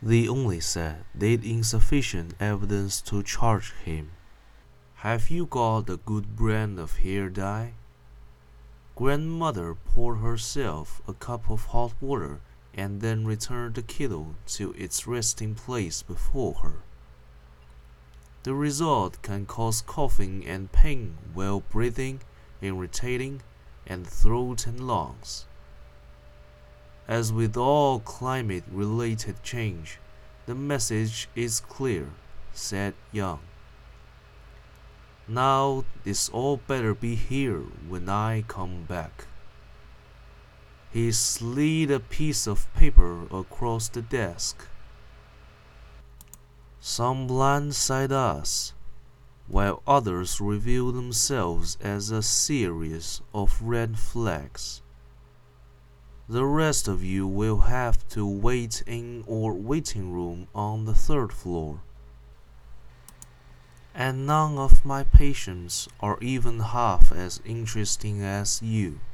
They only said they'd insufficient evidence to charge him. Have you got a good brand of hair dye? Grandmother poured herself a cup of hot water and then returned the kettle to its resting place before her. The result can cause coughing and pain while breathing, irritating, and throat and lungs. As with all climate-related change, the message is clear, said Young. Now this all better be here when I come back. He slid a piece of paper across the desk. Some blindside us, while others reveal themselves as a series of red flags. The rest of you will have to wait in our waiting room on the third floor. And none of my patients are even half as interesting as you.